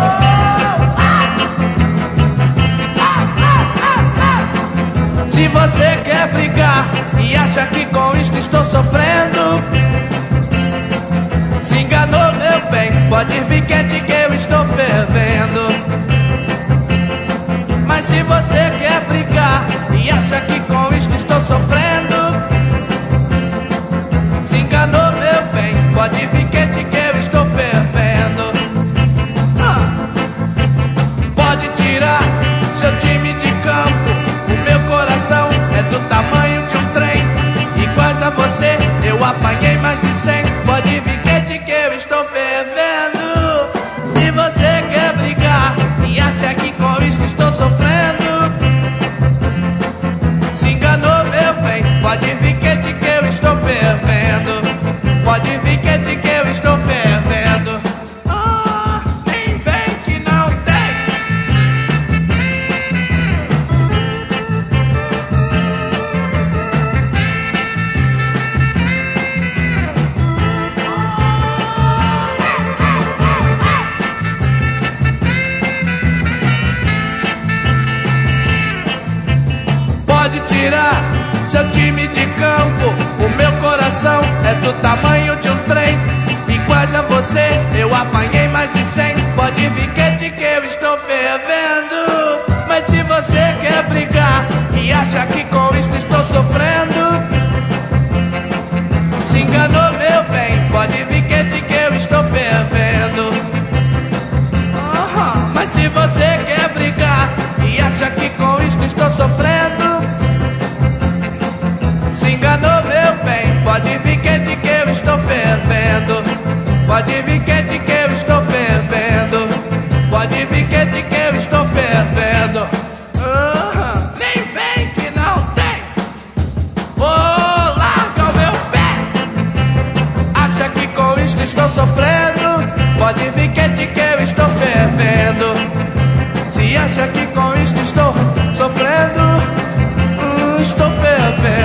Se você quer brigar e acha que com isto estou sofrendo, se enganou, meu bem, pode vir quente que eu estou fervendo. Mas se você quer brigar e acha que com isto estou sofrendo, se enganou, meu bem, pode vir quente que eu estou fervendo. Pode tirar seu time de campo, o meu coração é do tamanho de um trem. Iguais a você, eu apanhei mais de 100. Pode vir quente que eu estou fervendo. Se você quer brigar e acha que com isso estou sofrendo, se enganou, meu bem, pode vir quente que eu estou fervendo. Pode vir quente que eu estou fervendo. Nem vem que não tem. Pode tirar seu time de campo, o meu coração é do tamanho de um trem. Iguais a você, eu apanhei mais de 100. Pode vir quente que eu estou fervendo. Mas se você quer brigar e acha que com isto estou sofrendo, se enganou, meu bem, pode vir quente que eu estou fervendo. Mas se você quer brigar e acha que com isto estou sofrendo, se enganou, meu bem, pode vir quente que eu estou fervendo. Pode vir quente que eu estou fervendo. Pode vir quente que eu estou fervendo. Nem vem que não tem. Vou largar o meu pé. Acha que com isto estou sofrendo, pode vir quente que eu estou fervendo. Se acha que com isto estou sofrendo, estou fervendo.